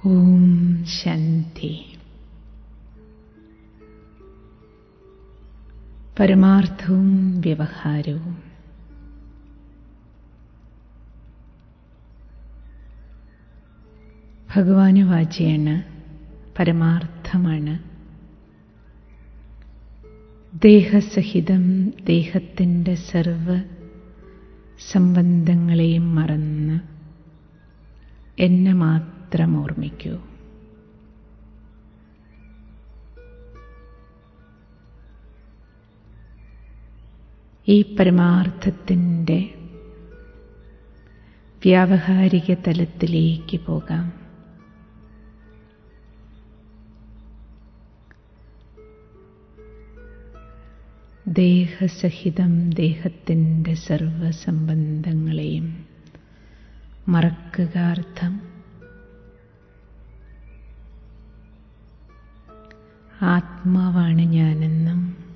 ഓം ശാന്തി. പരമാർത്ഥവും വ്യവഹാരവും ഭഗവാന് വാചയാണ്, പരമാർത്ഥമാണ്. ദേഹസഹിതം ദേഹത്തിൻ്റെ സർവ സംബന്ധങ്ങളെയും മറന്ന് എന്നെ മാത്രം ഓർമ്മിക്കൂ. ഈ പരമാർത്ഥത്തിൻ്റെ വ്യാവഹാരിക തലത്തിലേക്ക് പോകാം. ദേഹസഹിതം ദേഹത്തിൻ്റെ സർവസംബന്ധങ്ങളെയും മറക്കുക. അർത്ഥം ആത്മാവാണ് ഞാനെന്നും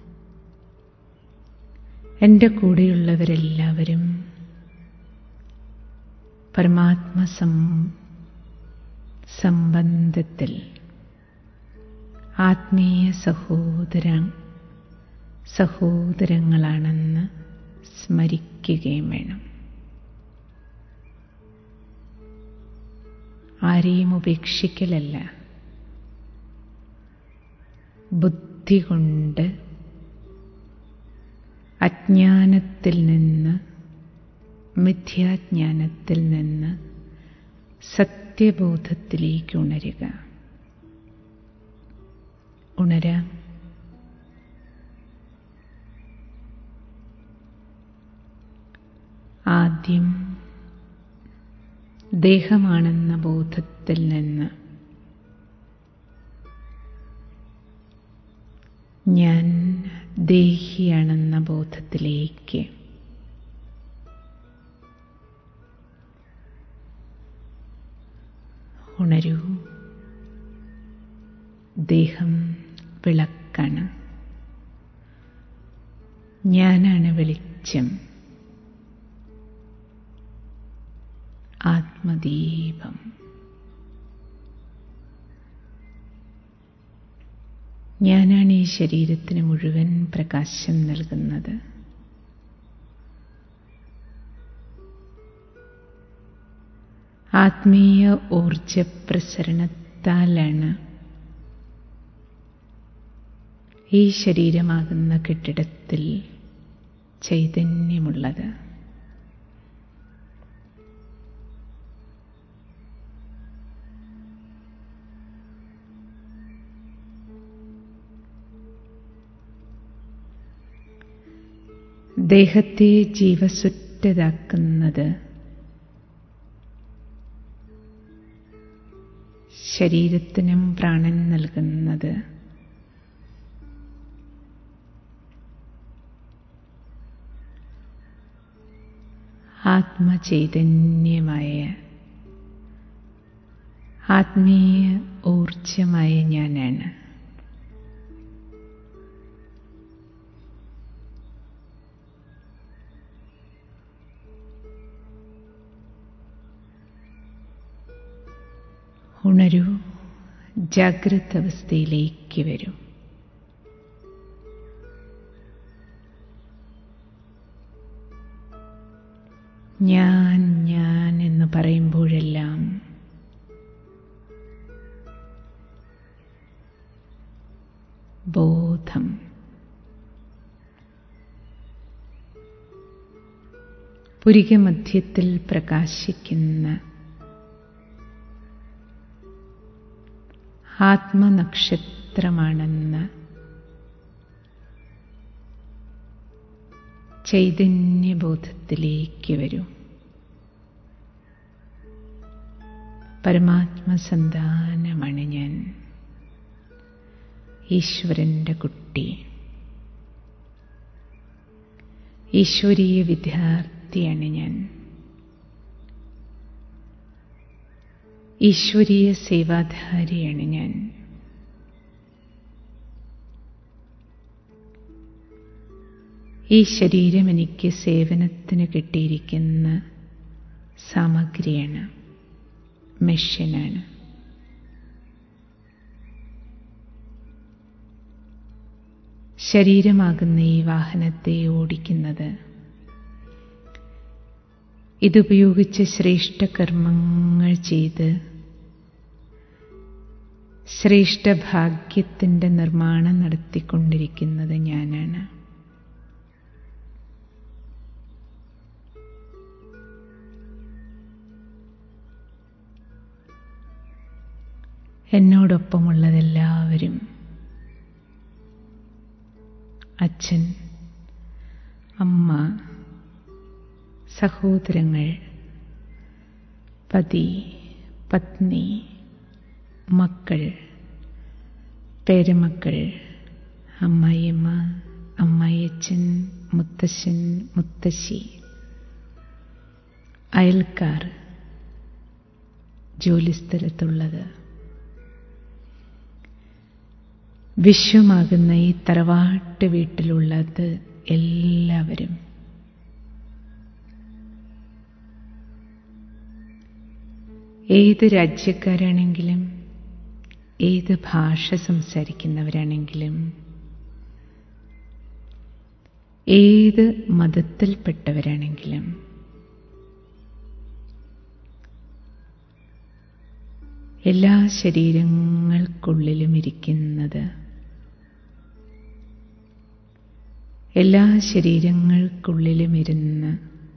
എൻ്റെ കൂടെയുള്ളവരെല്ലാവരും പരമാത്മ സംബന്ധത്തിൽ ആത്മീയ സഹോദരങ്ങളാണെന്ന് സ്മരിക്കുകയും വേണം. ആരെയും ഉപേക്ഷിക്കലല്ല, ബുദ്ധി കൊണ്ട് അജ്ഞാനത്തിൽ നിന്ന്, മിഥ്യാജ്ഞാനത്തിൽ നിന്ന് സത്യബോധത്തിലേക്ക് ഉണരുക. ഉണരാം. ആദ്യം ദേഹമാണെന്ന ബോധത്തിൽ നിന്ന് ഞാൻ ദേഹിയാണെന്ന ബോധത്തിലേക്ക്, ഉണരൂ. ദേഹം വിളക്കാണ്, ഞാനാണ് വെളിച്ചം, ആത്മദീപം. ഞാനാണ് ഈ ശരീരത്തിന് മുഴുവൻ പ്രകാശം നൽകുന്നത്. ആത്മീയ ഊർജ പ്രസരണത്താലാണ് ഈ ശരീരമാകുന്ന കെട്ടിടത്തിൽ ചൈതന്യമുള്ളത്. ദേഹത്തെ ജീവസുറ്റതാക്കുന്നത് ശരീരത്തിനും പ്രാണൻ നൽകുന്നത് ആത്മചൈതന്യമായ ആത്മീയ ഊർജമായ ഞാനാണ്. ഉണരൂ, ജാഗ്രത അവസ്ഥയിലേക്ക് വരൂ. ഞാൻ എന്ന് പറയുമ്പോഴെല്ലാം ബോധം, പുരികമധ്യത്തിൽ പ്രകാശിക്കുന്ന ആത്മനക്ഷത്രമാണെന്ന ചൈതന്യബോധത്തിലേക്ക് വരൂ. പരമാത്മസന്താനമാണ് ഞാൻ, ഈശ്വരൻ്റെ കുട്ടി, ഈശ്വരീയ വിദ്യാർത്ഥിയാണ് ഞാൻ. ഈശ്വരീയ സേവാധാരിയാണ് ഞാൻ. ഈ ശരീരം എനിക്ക് സേവനത്തിന് കിട്ടിയിരിക്കുന്ന സാമഗ്രിയാണ്, മെഷീനാണ്. ശരീരമാകുന്ന ഈ വാഹനത്തെ ഓടിക്കുന്നത്. ഇതുപയോഗിച്ച് ശ്രേഷ്ഠകർമ്മങ്ങൾ ചെയ്ത് ശ്രേഷ്ഠഭാഗ്യത്തിൻ്റെ നിർമ്മാണം നടത്തിക്കൊണ്ടിരിക്കുന്നത് ഞാനാണ്. എന്നോടൊപ്പമുള്ളതെല്ലാവരും അച്ഛൻ, അമ്മ, സഹോദരങ്ങൾ, പതി, പത്നി, മക്കൾ, പേരമക്കൾ, അമ്മായിയമ്മ, അമ്മായിയച്ഛൻ, മുത്തശ്ശൻ, മുത്തശ്ശി, അയൽക്കാർ, ജോലിസ്ഥലത്തുള്ളത്, വിശ്വമാകുന്ന ഈ തറവാട്ട് വീട്ടിലുള്ളത് എല്ലാവരും, ഏത് രാജ്യക്കാരാണെങ്കിലും ഏത് ഭാഷ സംസാരിക്കുന്നവരാണെങ്കിലും ഏത് മതത്തിൽപ്പെട്ടവരാണെങ്കിലും എല്ലാ ശരീരങ്ങൾക്കുള്ളിലും ഇരിക്കുന്നത്, എല്ലാ ശരീരങ്ങൾക്കുള്ളിലുമിരുന്ന്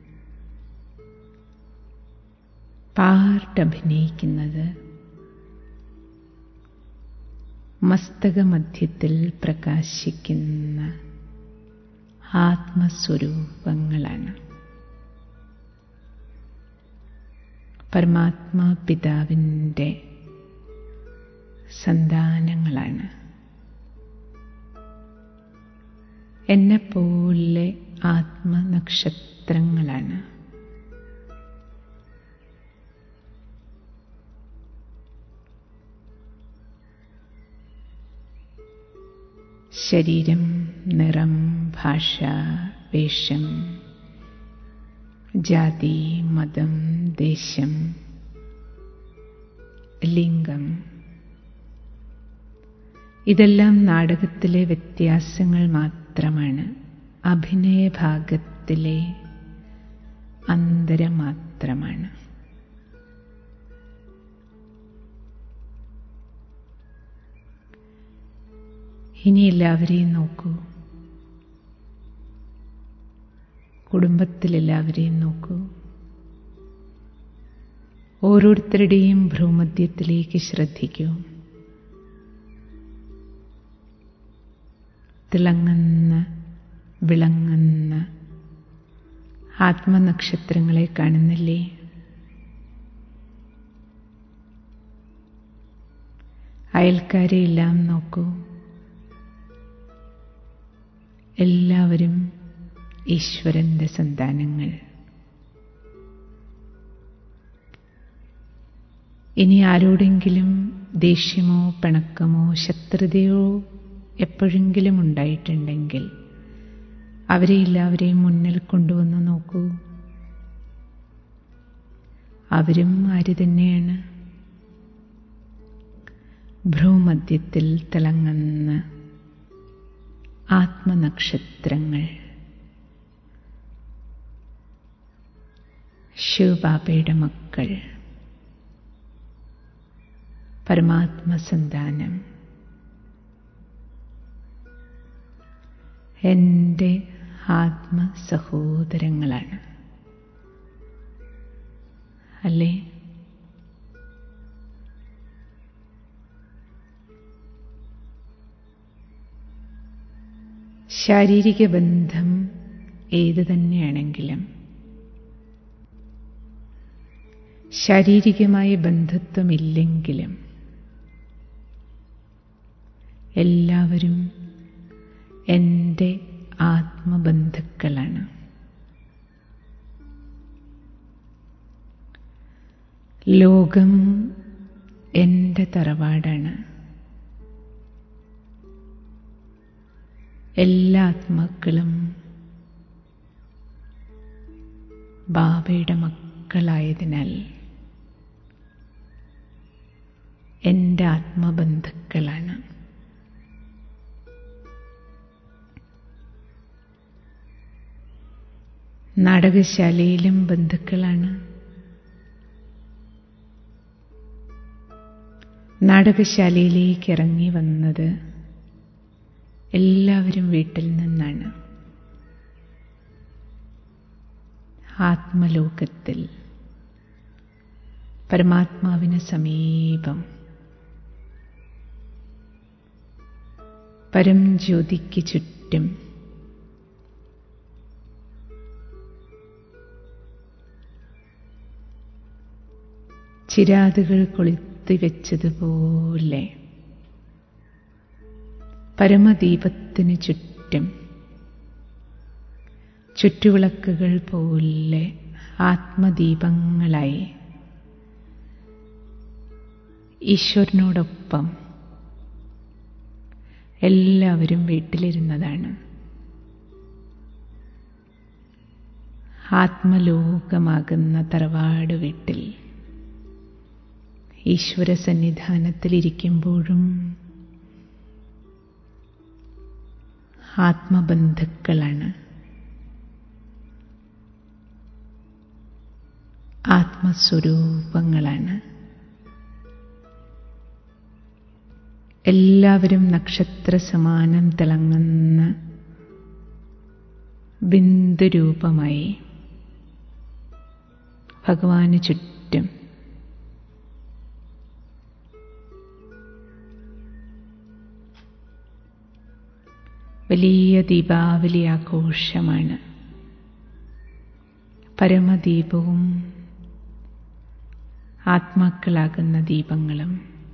പാർട്ടഭിനയിക്കുന്നത് മസ്തകമധ്യത്തിൽ പ്രകാശിക്കുന്ന ആത്മസ്വരൂപങ്ങളാണ്. പരമാത്മാ പിതാവിൻ്റെ സന്താനങ്ങളാണ്. എന്നെപ്പോലെ ആത്മനക്ഷത്രങ്ങളാണ്. ശരീരം, നിറം, ഭാഷ, വേഷം, ജാതി, മതം, ദേശം, ലിംഗം, ഇതെല്ലാം നാടകത്തിലെ വ്യത്യാസങ്ങൾ മാത്രമാണ്. അഭിനയഭാഗത്തിലെ അന്തരം മാത്രമാണ്. ഇനി എല്ലാവരെയും നോക്കൂ. കുടുംബത്തിലെല്ലാവരെയും നോക്കൂ. ഓരോരുത്തരുടെയും ഭ്രൂമധ്യത്തിലേക്ക് ശ്രദ്ധിക്കൂ. തിളങ്ങുന്ന, വിളങ്ങുന്ന ആത്മനക്ഷത്രങ്ങളെ കാണുന്നില്ലേ? അയൽക്കാരെയെല്ലാം നോക്കൂ. എല്ലാവരും ഈശ്വരന്റെ സന്താനങ്ങൾ. ഇനി ആരോടെങ്കിലും ദേഷ്യമോ പിണക്കമോ ശത്രുതയോ എപ്പോഴെങ്കിലും ഉണ്ടായിട്ടുണ്ടെങ്കിൽ അവരെ എല്ലാവരെയും മുന്നിൽ കൊണ്ടുവന്ന് നോക്കൂ. അവരും ആര് തന്നെയാണ്? ഭ്രൂമധ്യത്തിൽ തിളങ്ങുന്ന ആത്മനക്ഷത്രങ്ങൾ. ശിവബാബയുടെ മക്കൾ, പരമാത്മസന്താനം, എൻ്റെ ആത്മസഹോദരങ്ങളാണ്. അല്ലേ? ശാരീരിക ബന്ധം ഏതു തന്നെയാണെങ്കിലും ശാരീരികമായ ബന്ധത്വമില്ലെങ്കിലും എല്ലാവരും എൻ്റെ ആത്മബന്ധുക്കളാണ്. ലോകം എൻ്റെ തറവാടാണ്. എല്ലാ ആത്മാക്കളും ബാബയുടെ മക്കളായതിനാൽ എൻ്റെ ആത്മബന്ധുക്കളാണ്. നാടകശാലയിലും ബന്ധുക്കളാണ്. നാടകശാലയിലേക്ക് ഇറങ്ങി വന്നത് എല്ലാവരും വീട്ടിൽ നിന്നാണ്. ആത്മലോകത്തിൽ പരമാത്മാവിന് സമീപം പരംജ്യോതിക്ക് ചുറ്റും ചിരാതുകൾ കൊളുത്തിവെച്ചതുപോലെ പരമദീപത്തിനു ചുറ്റും ചുറ്റുവിളക്കുകൾ പോലെ ആത്മദീപങ്ങളായി ഈശ്വരനോടൊപ്പം എല്ലാവരും വീട്ടിലിരുന്നതാണ്. ആത്മലോകമാകുന്ന തറവാട് വീട്ടിൽ ഈശ്വര സന്നിധാനത്തിലിരിക്കുമ്പോഴും ആത്മബന്ധുക്കളാണ്. ആത്മസ്വരൂപങ്ങളാണ്. എല്ലാവരും നക്ഷത്ര സമാനം തിളങ്ങുന്ന ബിന്ദുരൂപമായി ഭഗവാന് ചുറ്റും വലിയ ദീപാവലി ആഘോഷമാണ്. പരമദീപവും ആത്മാക്കളാകുന്ന ദീപങ്ങളും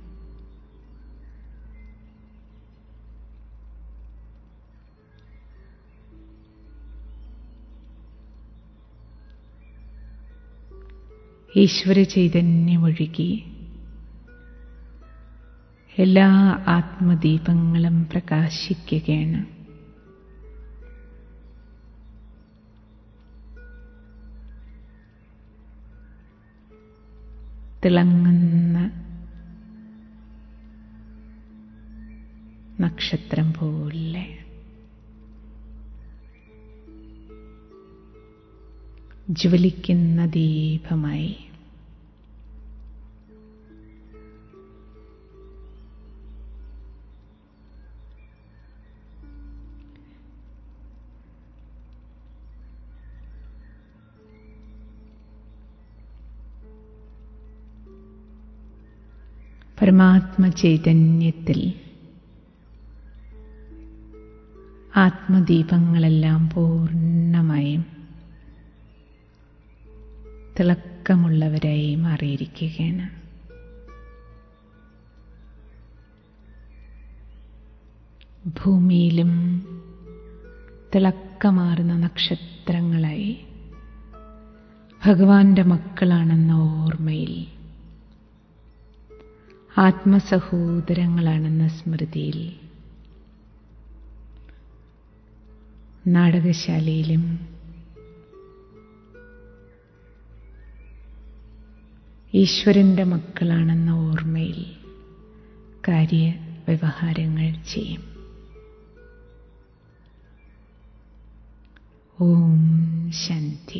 ഈശ്വര ചൈതന്യമൊഴുകി എല്ലാ ആത്മദീപങ്ങളും പ്രകാശിക്കുകയാണ്. തിളങ്ങുന്ന നക്ഷത്രം പോലെ ജ്വലിക്കുന്ന ദീപമായി പരമാത്മ ചൈതന്യത്തിൽ ആത്മദീപങ്ങളെല്ലാം പൂർണ്ണമായും തിളക്കമുള്ളവരായി മാറിയിരിക്കുകയാണ്. ഭൂമിയിലും തിളക്കമാർന്ന നക്ഷത്രങ്ങളായി ഭഗവാന്റെ മക്കളാണെന്ന ഓർമ്മയിൽ, ആത്മസഹോദരങ്ങളാണെന്ന സ്മൃതിയിൽ നാടകശാലയിലും ഈശ്വരന്റെ മക്കളാണെന്ന ഓർമ്മയിൽ കാര്യവ്യവഹാരങ്ങൾ ചെയ്യും. ഓം ശാന്തി.